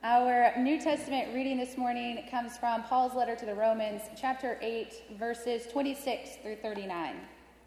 Our New Testament reading this morning comes from Paul's letter to the Romans, chapter 8, verses 26 through 39.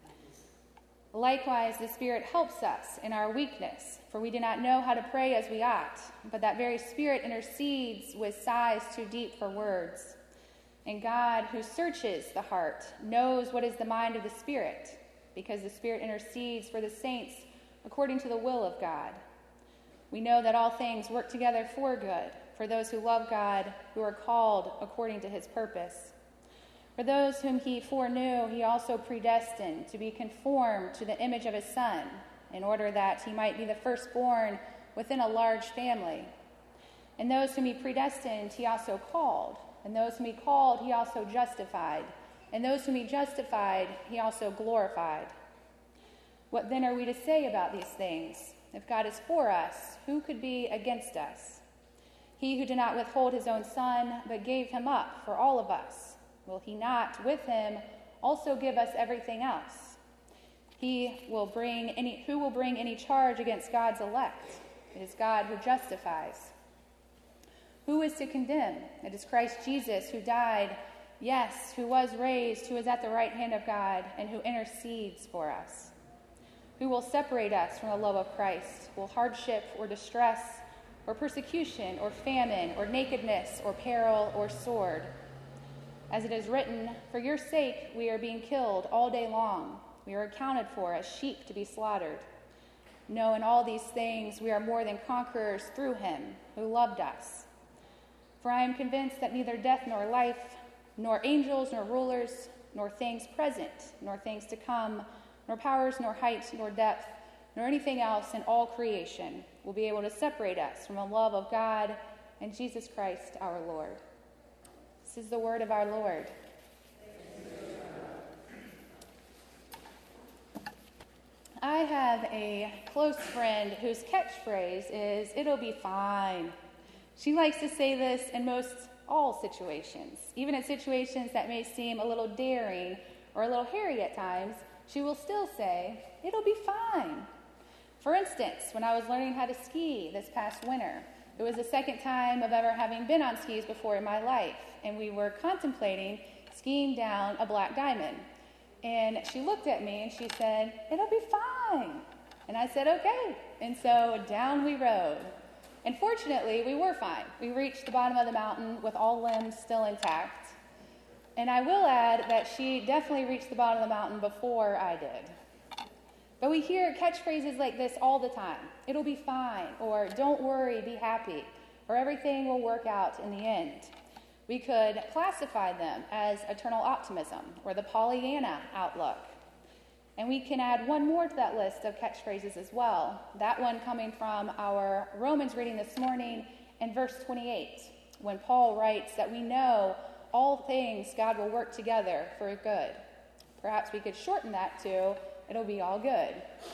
Likewise, the Spirit helps us in our weakness, for we do not know how to pray as we ought, but that very Spirit intercedes with sighs too deep for words. And God, who searches the heart, knows what is the mind of the Spirit, because the Spirit intercedes for the saints according to the will of God. We know that all things work together for good, for those who love God, who are called according to his purpose. For those whom he foreknew, he also predestined to be conformed to the image of his Son, in order that he might be the firstborn within a large family. And those whom he predestined, he also called. And those whom he called, he also justified. And those whom he justified, he also glorified. What then are we to say about these things? If God is for us, who could be against us? He who did not withhold his own Son, but gave him up for all of us, will he not with him also give us everything else? Who will bring any charge against God's elect? It is God who justifies. Who is to condemn? It is Christ Jesus who died, yes, who was raised, who is at the right hand of God, and who intercedes for us. Who will separate us from the love of Christ? Will hardship or distress or persecution or famine or nakedness or peril or sword? As it is written, for your sake we are being killed all day long. We are accounted for as sheep to be slaughtered. No, in all these things we are more than conquerors through him who loved us. For I am convinced that neither death nor life, nor angels nor rulers, nor things present, nor things to come, nor powers, nor height, nor depth, nor anything else in all creation will be able to separate us from the love of God and Jesus Christ our Lord. This is the word of our Lord. I have a close friend whose catchphrase is, "It'll be fine." She likes to say this in most all situations, even in situations that may seem a little daring or a little hairy at times. She will still say, "It'll be fine." For instance, when I was learning how to ski this past winter, it was the second time of ever having been on skis before in my life, and we were contemplating skiing down a black diamond. And she looked at me and she said, "It'll be fine." And I said, "Okay." And so down we rode. And fortunately, we were fine. We reached the bottom of the mountain with all limbs still intact. And I will add that she definitely reached the bottom of the mountain before I did. But we hear catchphrases like this all the time. "It'll be fine," or "Don't worry, be happy," or "Everything will work out in the end." We could classify them as eternal optimism or the Pollyanna outlook. And we can add one more to that list of catchphrases as well, that one coming from our Romans reading this morning in verse 28, when Paul writes that we know all things God will work together for good. Perhaps we could shorten that to, "It'll be all good."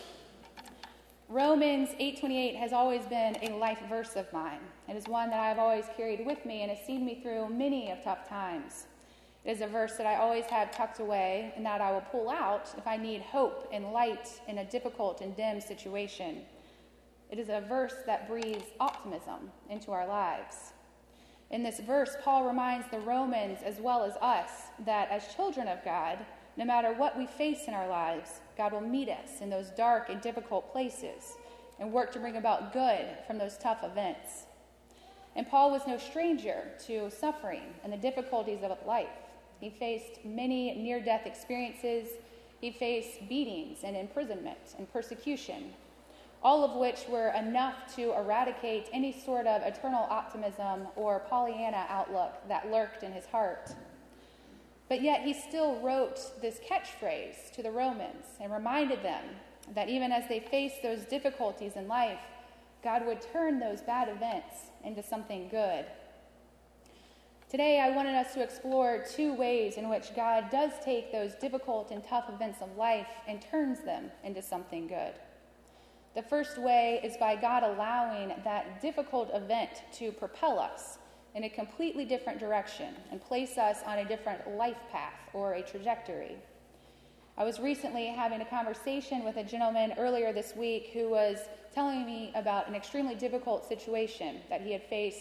Romans 8:28 has always been a life verse of mine. It is one that I've always carried with me and has seen me through many of tough times. It is a verse that I always have tucked away and that I will pull out if I need hope and light in a difficult and dim situation. It is a verse that breathes optimism into our lives. In this verse, Paul reminds the Romans as well as us that as children of God, no matter what we face in our lives, God will meet us in those dark and difficult places and work to bring about good from those tough events. And Paul was no stranger to suffering and the difficulties of life. He faced many near-death experiences. He faced beatings and imprisonment and persecution, all of which were enough to eradicate any sort of eternal optimism or Pollyanna outlook that lurked in his heart. But yet he still wrote this catchphrase to the Romans and reminded them that even as they faced those difficulties in life, God would turn those bad events into something good. Today, I wanted us to explore two ways in which God does take those difficult and tough events of life and turns them into something good. The first way is by God allowing that difficult event to propel us in a completely different direction and place us on a different life path or a trajectory. I was recently having a conversation with a gentleman earlier this week who was telling me about an extremely difficult situation that he had faced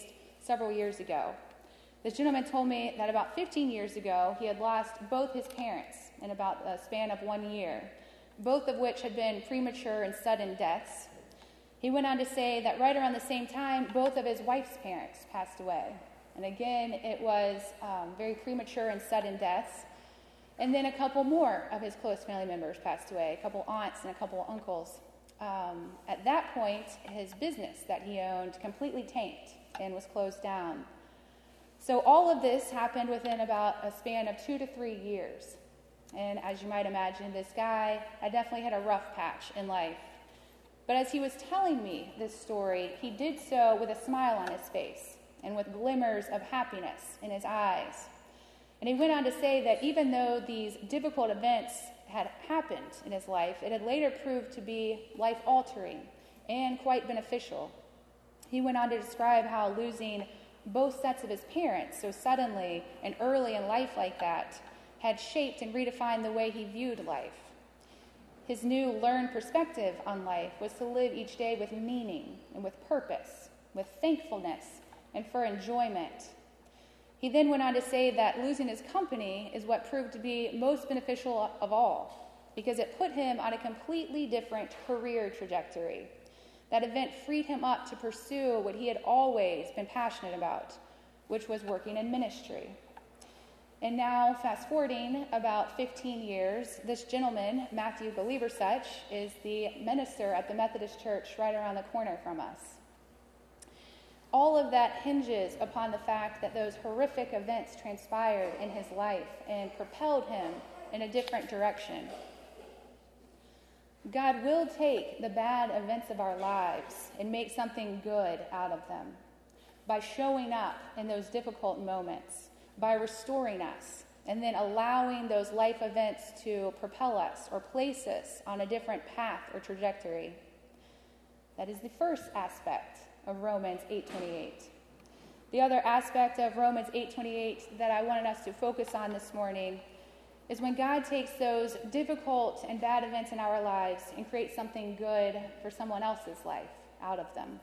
several years ago. This gentleman told me that about 15 years ago, he had lost both his parents in about a span of 1 year, both of which had been premature and sudden deaths. He went on to say that right around the same time, both of his wife's parents passed away. And again, it was very premature and sudden deaths. And then a couple more of his close family members passed away, a couple aunts and a couple uncles. At that point, his business that he owned completely tanked and was closed down. So all of this happened within about a span of 2 to 3 years. And as you might imagine, this guy had definitely had a rough patch in life. But as he was telling me this story, he did so with a smile on his face and with glimmers of happiness in his eyes. And he went on to say that even though these difficult events had happened in his life, it had later proved to be life-altering and quite beneficial. He went on to describe how losing both sets of his parents so suddenly and early in life like that had shaped and redefined the way he viewed life. His new learned perspective on life was to live each day with meaning and with purpose, with thankfulness, and for enjoyment. He then went on to say that losing his company is what proved to be most beneficial of all, because it put him on a completely different career trajectory. That event freed him up to pursue what he had always been passionate about, which was working in ministry. And now, fast forwarding about 15 years, this gentleman, Matthew Believersuch, is the minister at the Methodist Church right around the corner from us. All of that hinges upon the fact that those horrific events transpired in his life and propelled him in a different direction. God will take the bad events of our lives and make something good out of them by showing up in those difficult moments, by restoring us, and then allowing those life events to propel us or place us on a different path or trajectory. That is the first aspect of Romans 8:28. The other aspect of Romans 8:28 that I wanted us to focus on this morning is when God takes those difficult and bad events in our lives and creates something good for someone else's life out of them.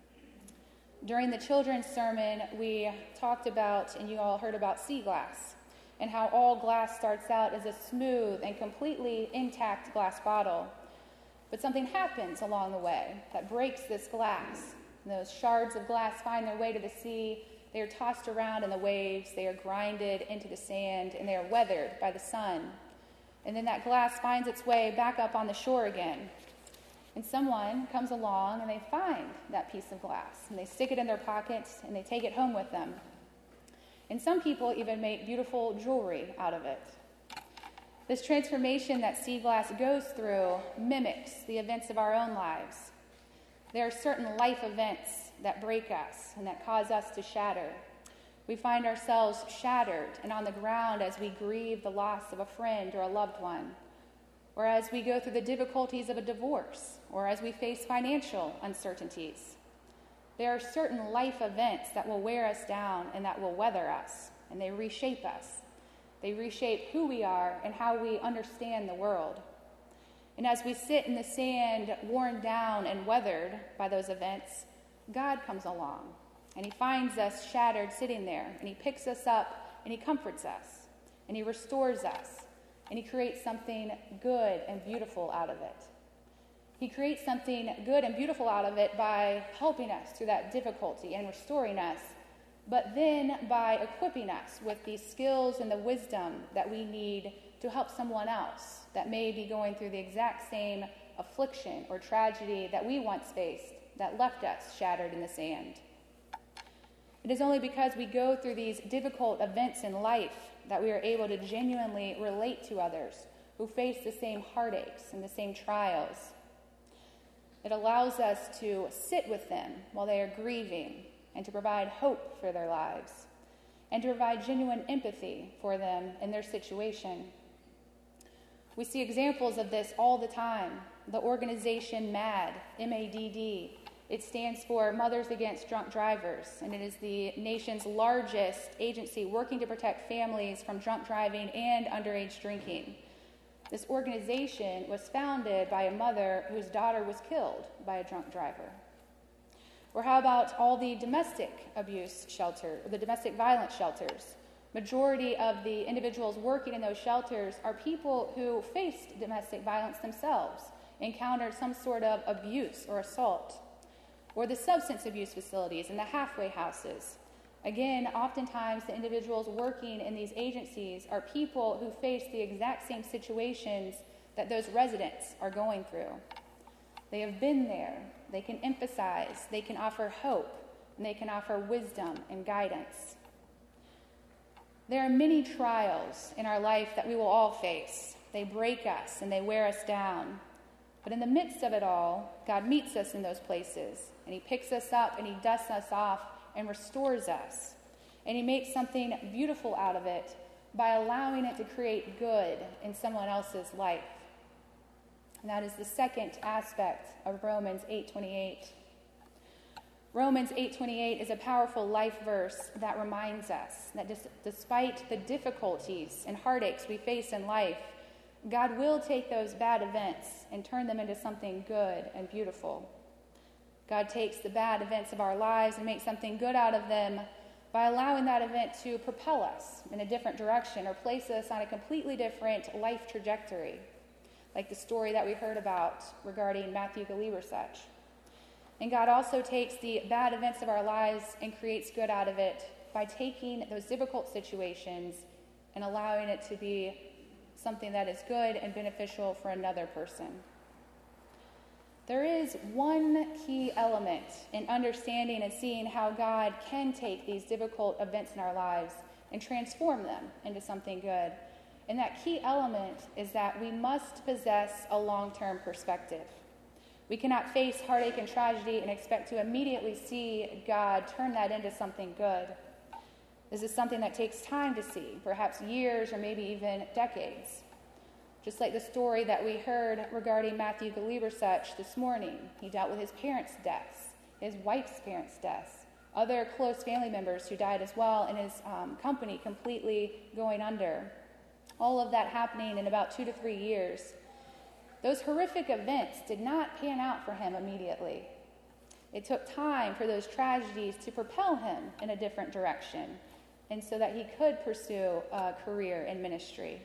During the children's sermon, we talked about, and you all heard about sea glass, and how all glass starts out as a smooth and completely intact glass bottle. But something happens along the way that breaks this glass. And those shards of glass find their way to the sea. They are tossed around in the waves, they are grinded into the sand, and they are weathered by the sun. And then that glass finds its way back up on the shore again. And someone comes along and they find that piece of glass, and they stick it in their pockets, and they take it home with them. And some people even make beautiful jewelry out of it. This transformation that sea glass goes through mimics the events of our own lives. There are certain life events that break us and that cause us to shatter. We find ourselves shattered and on the ground as we grieve the loss of a friend or a loved one, or as we go through the difficulties of a divorce, or as we face financial uncertainties. There are certain life events that will wear us down and that will weather us, and they reshape us. They reshape who we are and how we understand the world. And as we sit in the sand, worn down and weathered by those events, God comes along, and he finds us shattered sitting there, and he picks us up, and he comforts us, and he restores us, and he creates something good and beautiful out of it. He creates something good and beautiful out of it by helping us through that difficulty and restoring us, but then by equipping us with the skills and the wisdom that we need to help someone else that may be going through the exact same affliction or tragedy that we once faced that left us shattered in the sand. It is only because we go through these difficult events in life that we are able to genuinely relate to others who face the same heartaches and the same trials. It allows us to sit with them while they are grieving and to provide hope for their lives and to provide genuine empathy for them in their situation. We see examples of this all the time. The organization MADD, M-A-D-D, it stands for Mothers Against Drunk Drivers, and it is the nation's largest agency working to protect families from drunk driving and underage drinking. This organization was founded by a mother whose daughter was killed by a drunk driver. Or how about all the domestic abuse shelters, or the domestic violence shelters? Majority of the individuals working in those shelters are people who faced domestic violence themselves, encountered some sort of abuse or assault. Or the substance abuse facilities and the halfway houses. Again, oftentimes the individuals working in these agencies are people who face the exact same situations that those residents are going through. They have been there. They can emphasize, they can offer hope, and they can offer wisdom and guidance. There are many trials in our life that we will all face. They break us and they wear us down. But in the midst of it all, God meets us in those places, and he picks us up and he dusts us off and restores us. And he makes something beautiful out of it by allowing it to create good in someone else's life. And that is the second aspect of Romans 8:28. Romans 8:28 is a powerful life verse that reminds us that despite the difficulties and heartaches we face in life, God will take those bad events and turn them into something good and beautiful. God takes the bad events of our lives and makes something good out of them by allowing that event to propel us in a different direction or place us on a completely different life trajectory, like the story that we heard about regarding Matthew Galibersuch. And God also takes the bad events of our lives and creates good out of it by taking those difficult situations and allowing it to be something that is good and beneficial for another person. There is one key element in understanding and seeing how God can take these difficult events in our lives and transform them into something good. And that key element is that we must possess a long-term perspective. We cannot face heartache and tragedy and expect to immediately see God turn that into something good. This is something that takes time to see, perhaps years or maybe even decades. Just like the story that we heard regarding Matthew Galibersuch this morning. He dealt with his parents' deaths, his wife's parents' deaths, other close family members who died as well, and his company completely going under. All of that happening in about 2 to 3 years. Those horrific events did not pan out for him immediately. It took time for those tragedies to propel him in a different direction, and so that he could pursue a career in ministry.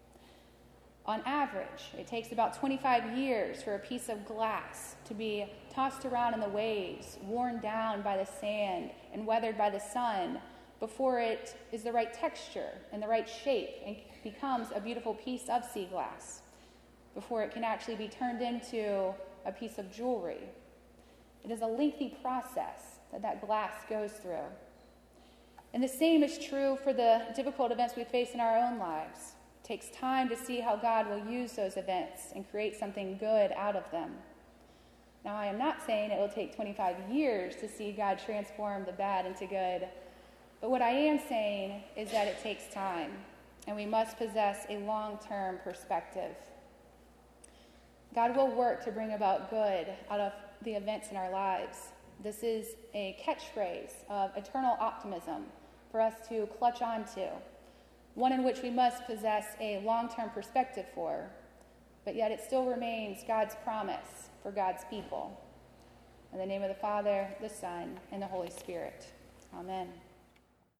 On average, it takes about 25 years for a piece of glass to be tossed around in the waves, worn down by the sand, and weathered by the sun before it is the right texture and the right shape and becomes a beautiful piece of sea glass, before it can actually be turned into a piece of jewelry. It is a lengthy process that glass goes through. And the same is true for the difficult events we face in our own lives. It takes time to see how God will use those events and create something good out of them. Now, I am not saying it will take 25 years to see God transform the bad into good, but what I am saying is that it takes time, and we must possess a long-term perspective. God will work to bring about good out of the events in our lives. This is a catchphrase of eternal optimism for us to clutch onto, one in which we must possess a long-term perspective for, but yet it still remains God's promise for God's people. In the name of the Father, the Son, and the Holy Spirit. Amen.